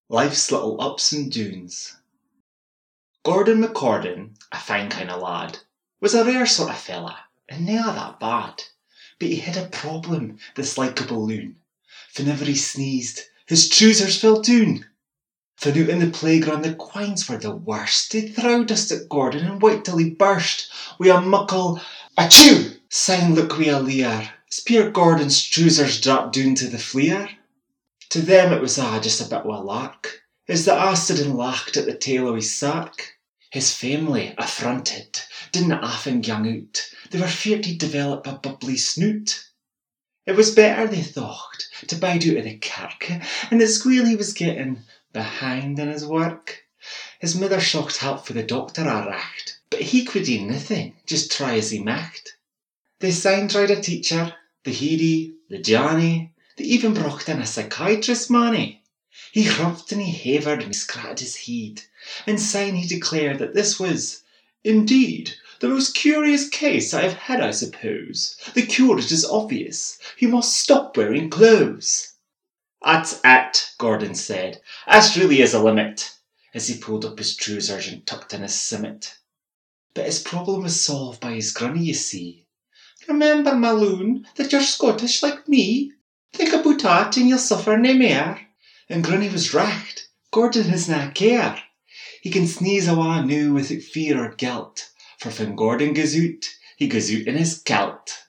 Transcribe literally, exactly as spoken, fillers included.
Life's little ups and downs. Gordon MacCordon, a fine kind of lad, was a rare sort of fella, and ne'er that bad. But he had a problem, this likeable loon. Whenever he sneezed, his trousers fell down. For out in the playground the quines were the worst. They throwed us at Gordon and wait till he burst, wi' a muckle achoo! Sign look wi' a leer, as puir Gordon's trousers dropped down to the fleer. To them it was a' just a bit of a lark, as the a' stood and laughed at the tale o' his sark. His family, affronted, didn't often gang out. They were feared he'd develop a bubbly snoot. It was better, they thought, to bide out of the kirk, and the squeal he was getting behind in his work. His mother sought help for the doctor a racht, but he could do nothing, just try as he micht. They syne tried a teacher, the Heedy, the Johnny. They even brocht in a psychiatrist manny. He humphed and he havered and he scratched his head, and syne he declared that this was, indeed, the most curious case I have had, I suppose. The cure it is obvious. He must stop wearing clothes. That's it, Gordon said. This really is a limit, as he pulled up his trousers and tucked in his simmet. But his problem was solved by his granny, you see. Remember, my loon, that you're Scottish like me. Think aboot that and you'll suffer nae mair. And granny was right. Gordon has nae care. He can sneeze awa noo without fear or guilt, for when Gordon goes out, he goes out in his kilt.